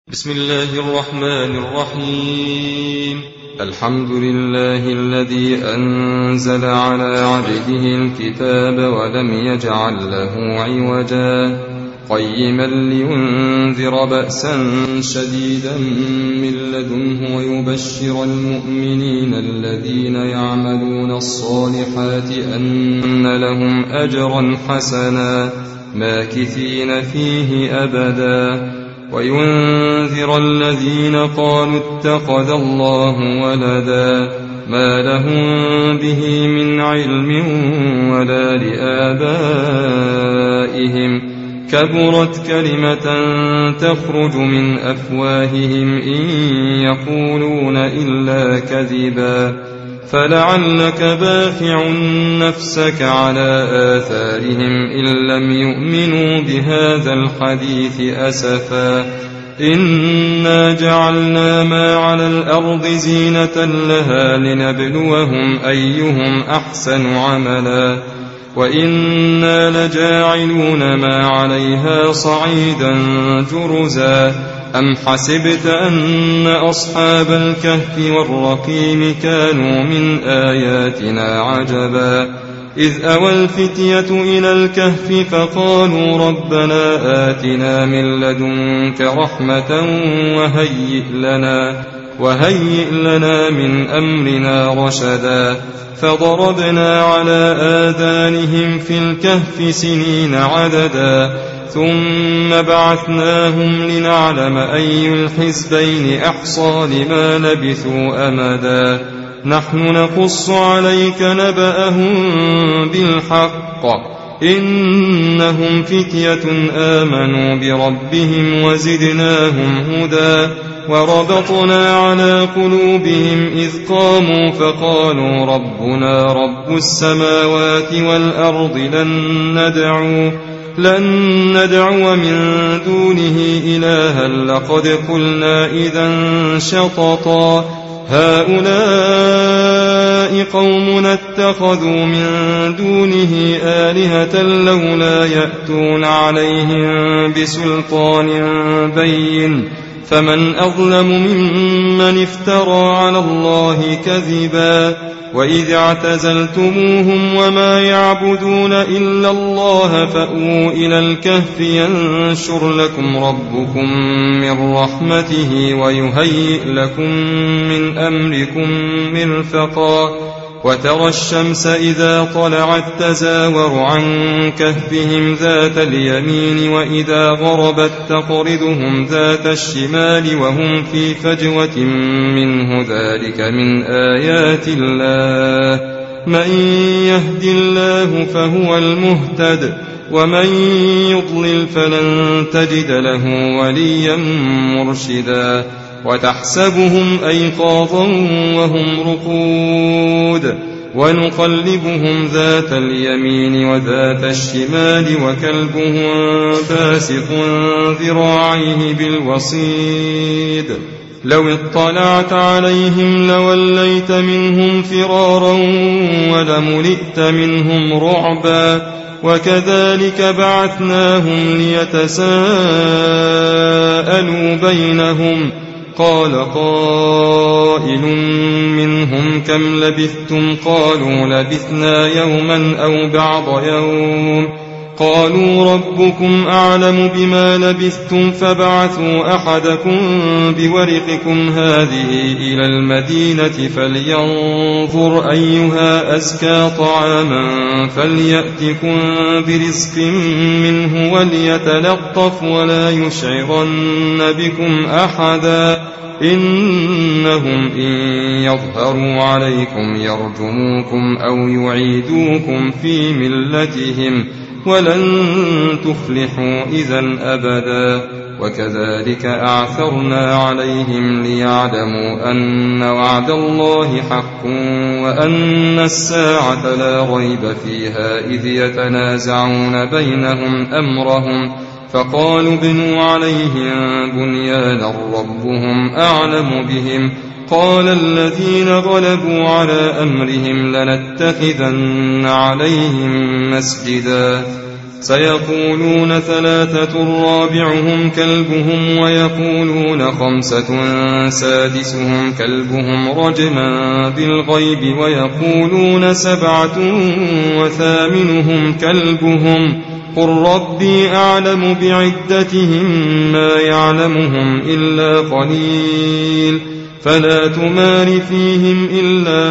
بسم الله الرحمن الرحيم. الحمد لله الذي أنزل على عبده الكتاب ولم يجعل له عوجا قيما لينذر بأسا شديدا من لدنه ويبشر المؤمنين الذين يعملون الصالحات أن لهم أجرا حسنا ماكثين فيه أبدا وينذر الذين قالوا اتخذ الله ولدا ما لهم به من علم ولا لآبائهم كبرت كلمة تخرج من أفواههم إن يقولون إلا كذبا فلعلك باخع نفسك على آثارهم إن لم يؤمنوا بهذا الحديث أسفا إنا جعلنا ما على الأرض زينة لها لنبلوهم أيهم أحسن عملا وإنا لجاعلون ما عليها صعيدا جرزا أم حسبت أن أصحاب الكهف والرقيم كانوا من آياتنا عجبا إذ أوى الفتية إلى الكهف فقالوا ربنا آتنا من لدنك رحمة وهيئ لنا من أمرنا رشدا فضربنا على آذانهم في الكهف سنين عددا ثم بعثناهم لنعلم أي الحزبين أحصى لما لبثوا أمدا نحن نقص عليك نبأهم بالحق إنهم فتية آمنوا بربهم وزدناهم هدى وربطنا على قلوبهم إذ قاموا فقالوا ربنا رب السماوات والأرض لن ندعو من دونه إلها لقد قلنا إذا شططا هؤلاء قومنا اتخذوا من دونه آلهة لولا يأتون عليهم بسلطان بين فمن أظلم ممن افترى على الله كذبا وإذ اعتزلتموهم وما يعبدون إلا الله فأووا إلى الكهف ينشر لكم ربكم من رحمته ويهيئ لكم من أمركم مرفقا وترى الشمس إذا طلعت تزاور عن كهفهم ذات اليمين وإذا غربت تقرضهم ذات الشمال وهم في فجوة منه ذلك من آيات الله من يهد الله فهو المهتد ومن يضلل فلن تجد له وليا مرشدا وتحسبهم أيقاظا وهم رقود ونقلبهم ذات اليمين وذات الشمال وكلبهم باسط ذراعيه بالوصيد لو اطلعت عليهم لوليت منهم فرارا ولملئت منهم رعبا وكذلك بعثناهم ليتساءلوا بينهم قال قائل منهم كم لبثتم قالوا لبثنا يوما أو بعض يوم قالوا ربكم أعلم بما لبثتم فابعثوا أحدكم بورقكم هذه إلى المدينة فلينظر أيها أزكى طعاما فليأتكم برزق منه وليتلطف ولا يشعرن بكم أحدا إنهم إن يظهروا عليكم يرجموكم أو يعيدوكم في ملتهم ولن تفلحوا إذا أبدا وكذلك أعثرنا عليهم ليعلموا أن وعد الله حق وأن الساعة لا ريب فيها إذ يتنازعون بينهم أمرهم فقالوا ابنوا عليهم بنيانا ربهم أعلم بهم قال الذين غلبوا على أمرهم لنتخذن عليهم مسجدا سيقولون 3 رابعهم كلبهم ويقولون 5 سادسهم كلبهم رجما بالغيب ويقولون 7 وثامنهم كلبهم قل ربي أعلم بعدتهم ما يعلمهم إلا قليل فلا تمار فيهم إلا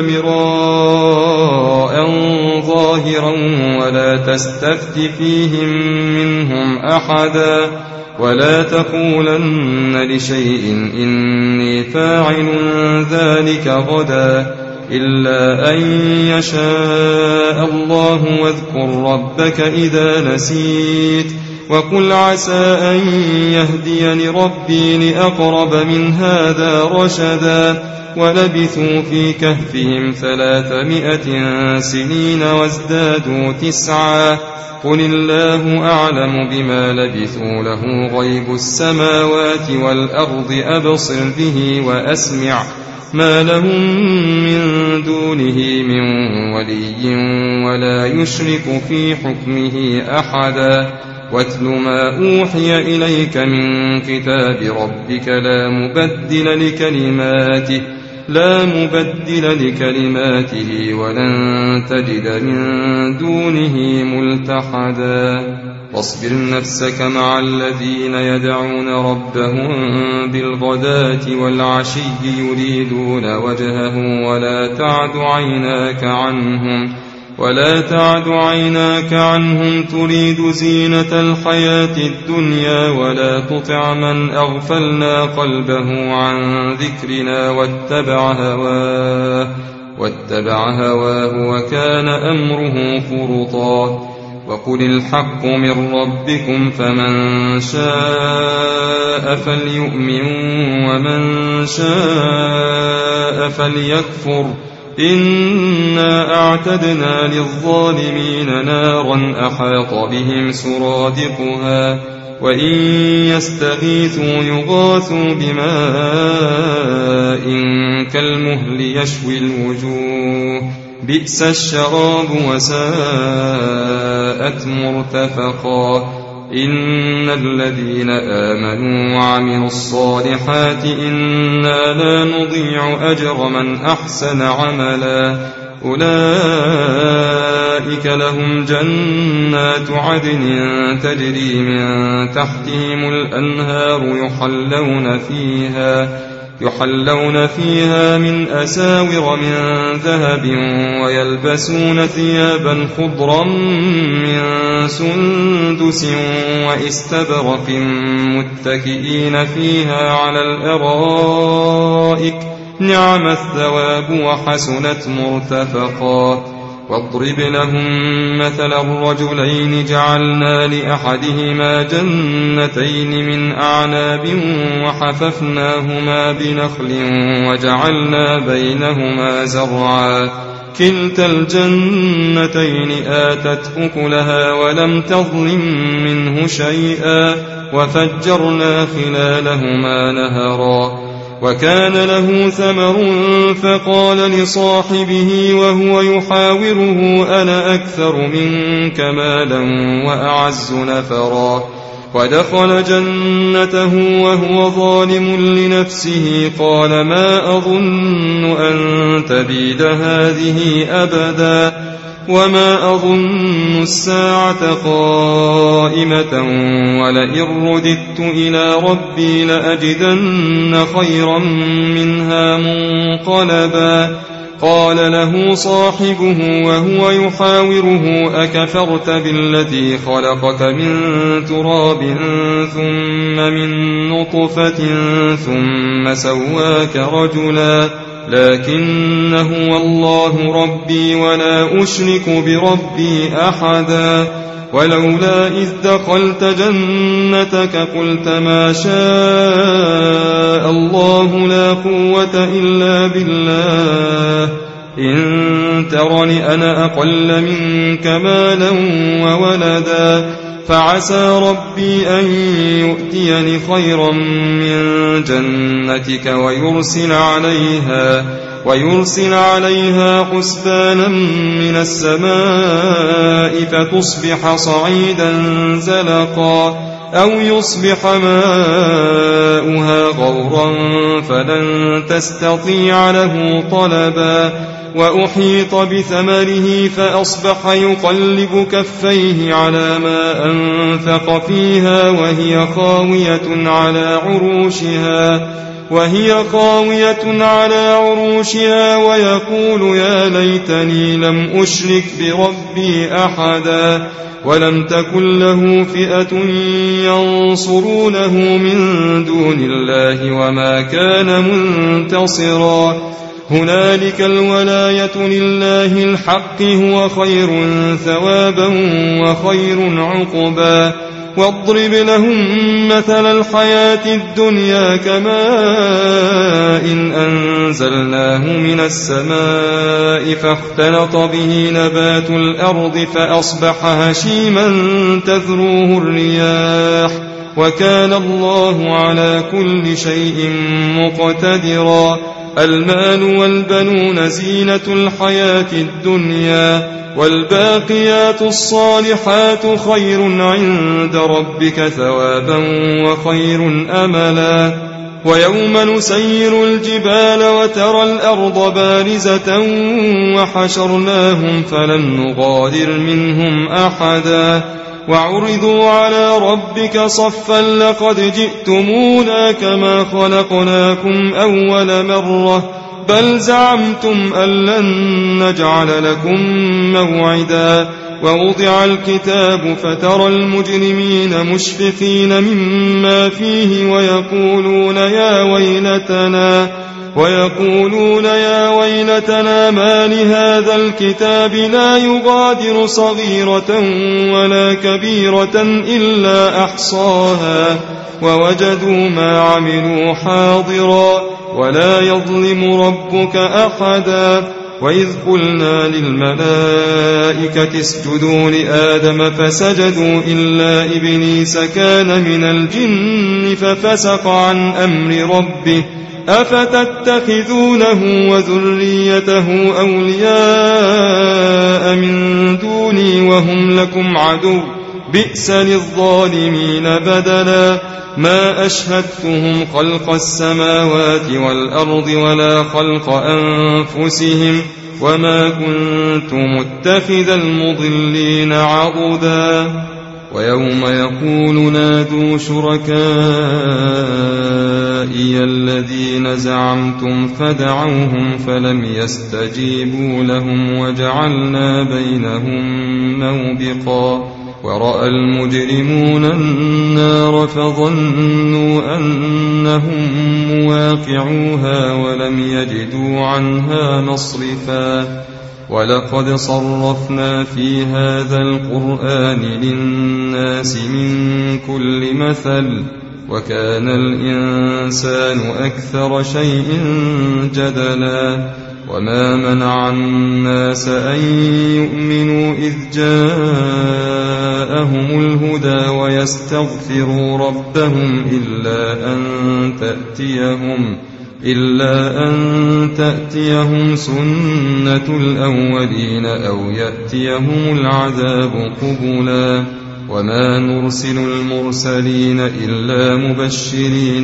مراء ظاهرا ولا تستفت فيهم منهم أحدا ولا تقولن لشيء إني فاعل ذلك غدا إلا أن يشاء الله واذكر ربك إذا نسيت وقل عسى أن يهديني ربي لأقرب من هذا رشدا ولبثوا في كهفهم 300 سنين وازدادوا 9 قل الله أعلم بما لبثوا له غيب السماوات والأرض أبصر به وأسمع ما لهم من دونه من ولي ولا يشرك في حكمه أحدا واتل ما أوحي إليك من كتاب ربك لا مبدل لكلماته ولن تجد من دونه ملتحدا واصبر نفسك مع الذين يدعون ربهم بالغداة والعشي يريدون وجهه ولا تعد عيناك عنهم تريد زينة الحياة الدنيا ولا تطع من أغفلنا قلبه عن ذكرنا واتبع هواه وكان أمره فرطا وقل الحق من ربكم فمن شاء فليؤمن ومن شاء فليكفر إنا أعتدنا للظالمين نارا أحاط بهم سرادقها وإن يستغيثوا يغاثوا بماء كالمهل يشوي الوجوه بئس الشراب وساءت مرتفقا إن الذين آمنوا وعملوا الصالحات إنا لا نضيع أجر من أحسن عملا أولئك لهم جنات عدن تجري من تحتهم الأنهار يحلون فيها من أساور من ذهب ويلبسون ثيابا خضرا من سندس واستبرق متكئين فيها على الأرائك نعم الثواب وحسنت مرتفقا واضرب لهم مثل الرجلين جعلنا لأحدهما جنتين من أعناب وحففناهما بنخل وجعلنا بينهما زرعا كلتا الجنتين آتت أكلها ولم تظلم منه شيئا وفجرنا خلالهما نهرا وكان له ثمر فقال لصاحبه وهو يحاوره أنا أكثر منك مالا وأعز نفرا ودخل جنته وهو ظالم لنفسه قال ما أظن أن تبيد هذه أبدا وما أظن الساعة قائمة ولئن رددت إلى ربي لأجدن خيرا منها منقلبا قال له صاحبه وهو يحاوره أكفرت بالذي خلقك من تراب ثم من نطفة ثم سواك رجلا لكن هو الله ربي ولا أشرك بربي أحدا ولولا إذ دخلت جنتك قلت ما شاء الله لا قوة إلا بالله إن ترني أنا أقل منك مالا وولدا فعسى ربي أن يؤتيني خيرا من جنتك ويرسل عليها حسبانا من السماء فتصبح صعيدا زلقا أو يصبح ماؤها غورا فلن تستطيع له طلبا وأحيط بثمره فأصبح يقلب كفيه على ما أنفق فيها وهي خاوية على عروشها ويقول يا ليتني لم أشرك بربي أحدا ولم تكن له فئة ينصرونه من دون الله وما كان منتصرا هنالك الولاية لله الحق هو خير ثوابا وخير عقبا واضرب لهم مثل الحياة الدنيا كماء أنزلناه من السماء فاختلط به نبات الأرض فأصبح هشيما تذروه الرياح وكان الله على كل شيء مقتدرا المال والبنون زينة الحياة الدنيا والباقيات الصالحات خير عند ربك ثوابا وخير أملا ويوم نسير الجبال وترى الأرض بارزة وحشرناهم فلم نغادر منهم أحدا وعرضوا على ربك صفا لقد جئتمونا كما خلقناكم أول مرة بل زعمتم أن لن نجعل لكم موعدا ووضع الكتاب فترى المجرمين مشفقين مما فيه ويقولون يا ويلتنا ما لهذا الكتاب لا يغادر صغيرة ولا كبيرة إلا أحصاها ووجدوا ما عملوا حاضرا ولا يظلم ربك أحدا وإذ قلنا للملائكة اسجدوا لآدم فسجدوا إلا إبليس كان من الجن ففسق عن أمر ربه أفتتخذونه وذريته أولياء من دوني وهم لكم عدو بئس للظالمين بدلا ما أشهدتهم خلق السماوات والأرض ولا خلق أنفسهم وما كنت متخذ المضلين عضدا ويوم يقول نادوا شركائي الذين زعمتم فدعوهم فلم يستجيبوا لهم وجعلنا بينهم موبقا ورأى المجرمون النار فظنوا أنهم مواقعوها ولم يجدوا عنها مصرفا ولقد صرفنا في هذا القرآن للناس من كل مثل وكان الإنسان أكثر شيء جدلا وما منع الناس أن يؤمنوا إذ جاءهم الهدى ويستغفروا ربهم إلا أن تأتيهم سنة الأولين أو يأتيهم العذاب قبلا وما نرسل المرسلين إلا مبشرين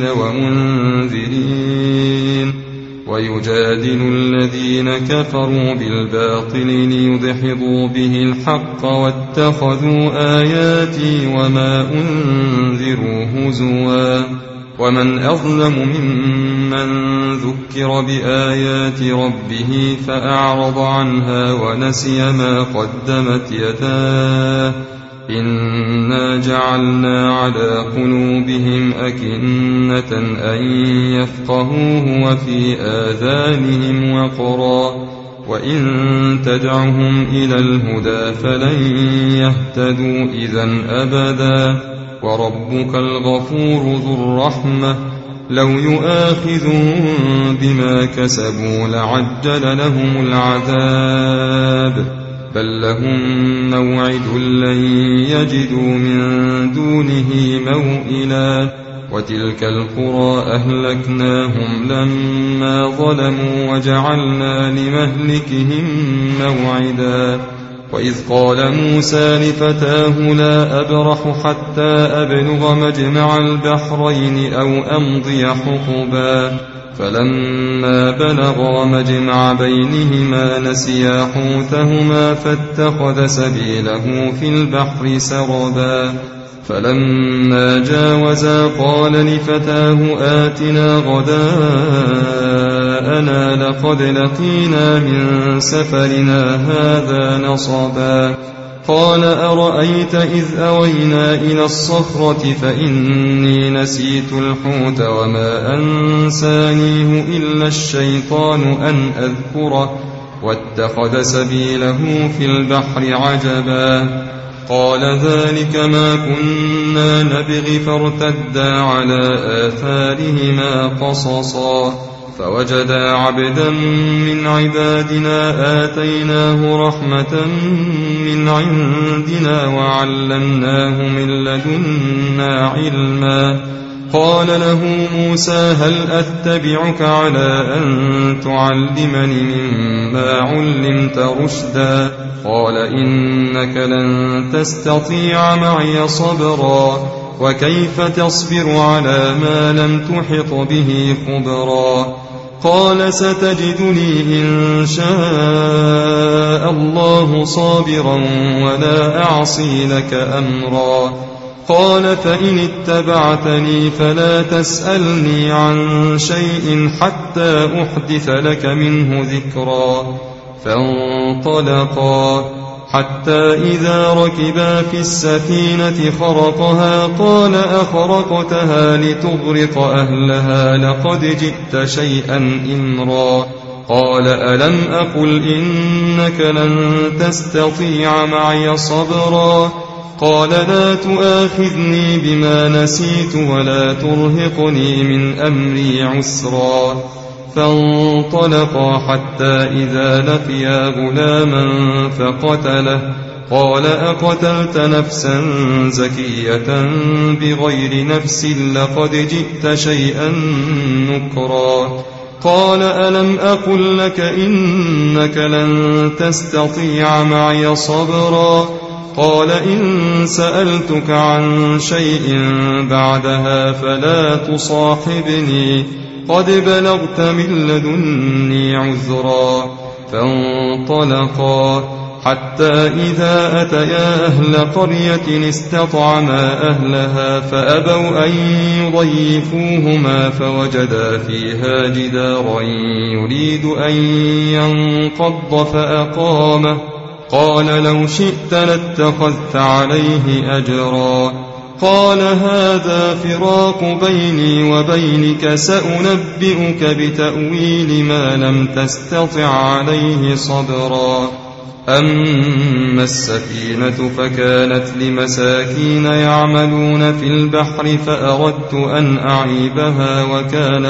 ومنذرين ويجادل الذين كفروا بالباطل ليدحضوا به الحق واتخذوا آياتي وما أنذروا هزوا ومن أظلم ممن ذكر بآيات ربه فأعرض عنها ونسي ما قدمت يداه إنا جعلنا على قلوبهم أكنة أن يفقهوه وفي آذانهم وقرا وإن تدعهم إلى الهدى فلن يهتدوا إذا أبدا وربك الغفور ذو الرحمة لو يؤاخذهم بما كسبوا لعجل لهم العذاب بل لهم موعد لن يجدوا من دونه موئلا وتلك القرى أهلكناهم لما ظلموا وجعلنا لمهلكهم موعدا وإذ قال موسى لفتاه لا أبرح حتى أبلغ مجمع البحرين أو أمضي حقبا فلما بلغا مجمع بينهما نسيا حوتهما فاتخذ سبيله في البحر سربا فلما جاوزا قال لفتاه آتنا غداءنا لقد لقينا من سفرنا هذا نصبا قال أرأيت إذ أوينا إلى الصخرة فإني نسيت الحوت وما أنسانيه إلا الشيطان أن أذكره واتخذ سبيله في البحر عجبا قال ذلك ما كنا نبغي فارتدا على آثارهما قصصا فوجدا عبدا من عبادنا آتيناه رحمة من عندنا وعلمناه من لدنا علما قال له موسى هل أتبعك على أن تعلمني مما علمت رشدا قال إنك لن تستطيع معي صبرا وكيف تصبر على ما لم تحط به خبرا قال ستجدني إن شاء الله صابرا ولا أعصي لك أمرا قال فإن اتبعتني فلا تسألني عن شيء حتى أحدث لك منه ذكرا فانطلقا حتى إذا ركبا في السفينة خرقها قال أخرقتها لتغرق أهلها لقد جئت شيئا إمرا قال ألم أقل إنك لن تستطيع معي صبرا قال لا تؤاخذني بما نسيت ولا ترهقني من أمري عسرا فانطلقا حتى إذا لقيا غلاما فقتله قال أقتلت نفسا زكية بغير نفس لقد جئت شيئا نكرا قال ألم أقل لك إنك لن تستطيع معي صبرا قال إن سألتك عن شيء بعدها فلا تصاحبني قد بلغت من لدني عذرا فانطلقا حتى إذا أتيا أهل قرية استطعما أهلها فأبوا أن يضيفوهما فوجدا فيها جدارا يريد أن ينقض فأقامه قال لو شئت لاتخذت عليه أجرا قال هذا فراق بيني وبينك سأنبئك بتأويل ما لم تستطع عليه صبرا أما السفينة فكانت لمساكين يعملون في البحر فأردت أن أعيبها وكان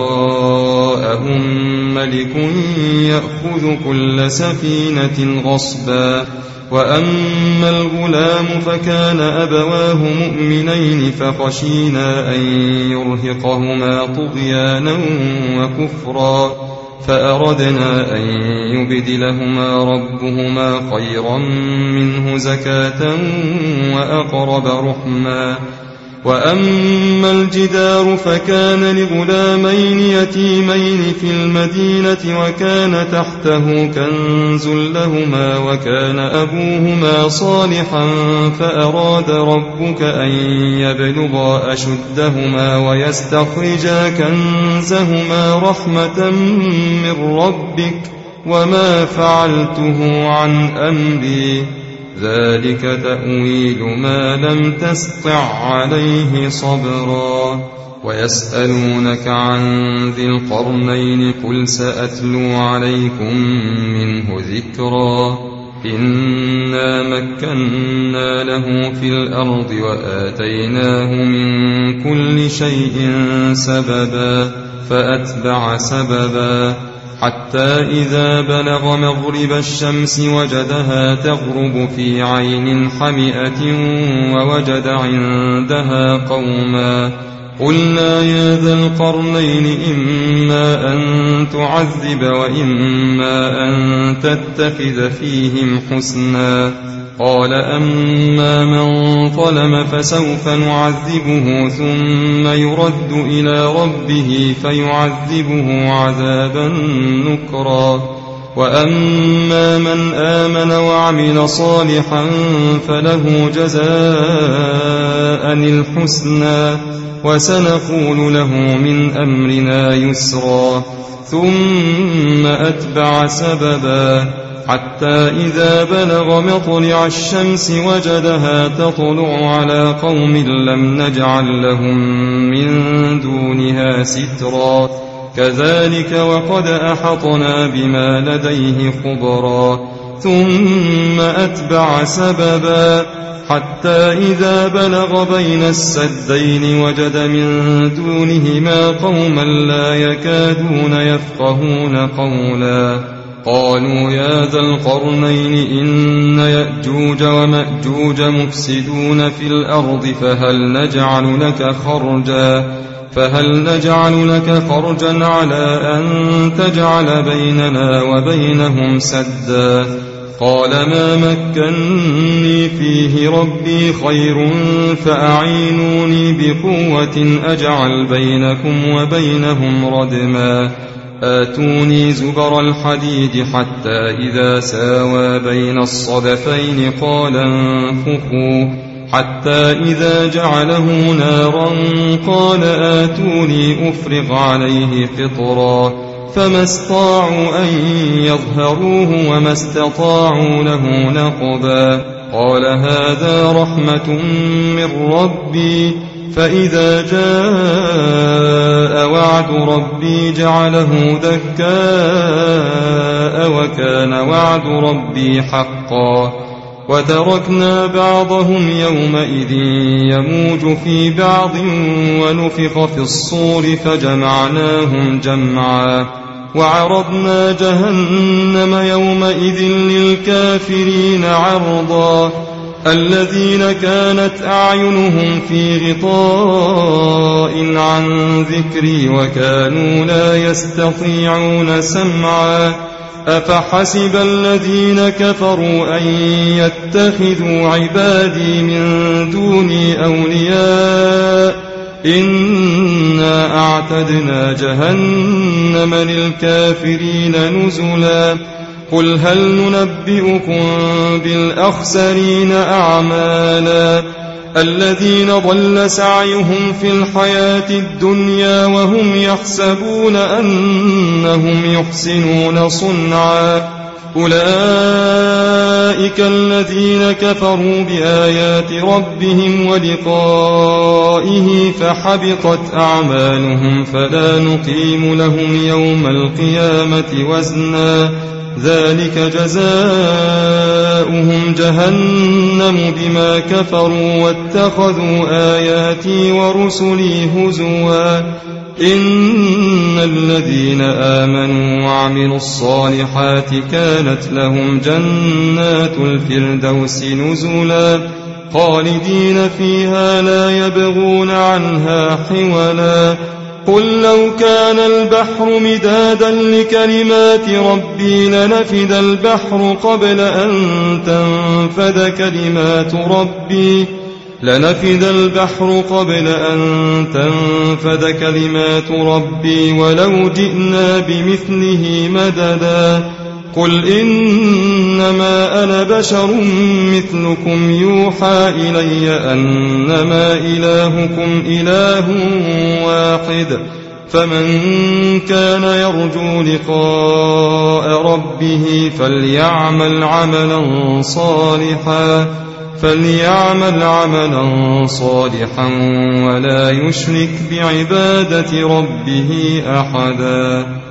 وراءهم ملك يأخذ كل سفينة غصبا وأما الغلام فكان أبواه مؤمنين فخشينا أن يرهقهما طغيانا وكفرا فأردنا أن يبدلهما ربهما خيرا منه زكاة وأقرب رحما وأما الجدار فكان لغلامين يتيمين في المدينة وكان تحته كنز لهما وكان أبوهما صالحا فأراد ربك أن يبلغا أشدهما ويستخرجا كنزهما رحمة من ربك وما فعلته عن أمري ذلك تأويل ما لم تسطع عليه صبرا ويسألونك عن ذي القرنين قل سأتلو عليكم منه ذكرا إنا مكنا له في الأرض وآتيناه من كل شيء سببا فأتبع سببا حتى إذا بلغ مغرب الشمس وجدها تغرب في عين حمئة ووجد عندها قوما قلنا يا ذا القرنين إما أن تعذب وإما أن تتخذ فيهم حسنا قال أما من ظلم فسوف نعذبه ثم يرد إلى ربه فيعذبه عذابا نكرا وأما من آمن وعمل صالحا فله جزاء الحسنى وسنقول له من أمرنا يسرا ثم أتبع سببا حتى إذا بلغ مطلع الشمس وجدها تطلع على قوم لم نجعل لهم من دونها سترا كذلك وقد أحطنا بما لديه خبرا ثم أتبع سببا حتى إذا بلغ بين السدين وجد من دونهما قوما لا يكادون يفقهون قولا قالوا يا ذا القرنين إن يأجوج ومأجوج مفسدون في الأرض فهل نجعل لك خرجا على أن تجعل بيننا وبينهم سدا قال ما مكني فيه ربي خير فأعينوني بقوة أجعل بينكم وبينهم ردما آتوني زبر الحديد حتى إذا ساوى بين الصدفين قال انفخوا حتى إذا جعله نارا قال آتوني أفرغ عليه قطرا فما استطاعوا أن يظهروه وما استطاعوا له نقبا قال هذا رحمة من ربي فإذا جاء وعد ربي جعله دكاء وكان وعد ربي حقا وتركنا بعضهم يومئذ يموج في بعض ونفخ في الصور فجمعناهم جمعا وعرضنا جهنم يومئذ للكافرين عرضا الذين كانت أعينهم في غطاء عن ذكري وكانوا لا يستطيعون سمعا أفحسب الذين كفروا أن يتخذوا عبادي من دوني أولياء إنا أعتدنا جهنم للكافرين نزلا قل هل ننبئكم بالأخسرين أعمالا الذين ضل سعيهم في الحياة الدنيا وهم يحسبون أنهم يحسنون صنعا أولئك الذين كفروا بآيات ربهم ولقائه فحبطت أعمالهم فلا نقيم لهم يوم القيامة وزنا ذلك جزاؤهم جهنم بما كفروا واتخذوا آياتي ورسلي هزوا إن الذين آمنوا وعملوا الصالحات كانت لهم جنات الفردوس نزلا خالدين فيها لا يبغون عنها حولا قل لو كان البحر مدادا لكلمات ربي لنفد البحر قبل أن تنفد كلمات ربي ولو جئنا بمثله مددا قل إنما أنا بشر مثلكم يوحى إلي أنما إلهكم إله واحد فمن كان يرجو لقاء ربه فليعمل عملا صالحا ولا يشرك بعبادة ربه أحدا